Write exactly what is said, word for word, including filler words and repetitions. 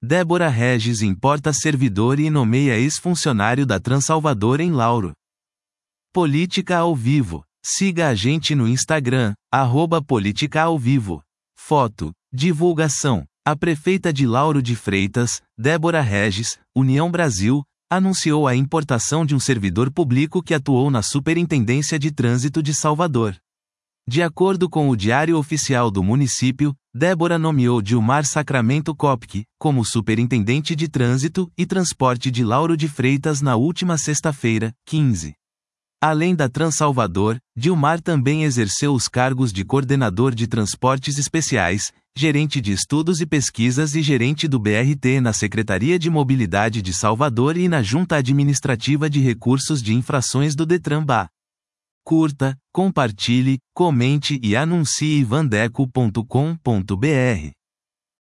Débora Regis importa servidor e nomeia ex-funcionário da Transalvador em Lauro. Política ao vivo. Siga a gente no Instagram, arroba Política ao Vivo. Foto. Divulgação. A prefeita de Lauro de Freitas, Débora Regis, União Brasil, anunciou a importação de um servidor público que atuou na Superintendência de Trânsito de Salvador. De acordo com o Diário Oficial do município, Débora nomeou Dilmar Sacramento Kopke como Superintendente de Trânsito e Transporte de Lauro de Freitas na última sexta-feira, quinze. Além da Transalvador, Dilmar também exerceu os cargos de Coordenador de Transportes Especiais, Gerente de Estudos e Pesquisas e Gerente do B R T na Secretaria de Mobilidade de Salvador e na Junta Administrativa de Recursos de Infrações do Detran-B A. Curta, compartilhe, comente e anuncie vandeco ponto com ponto br.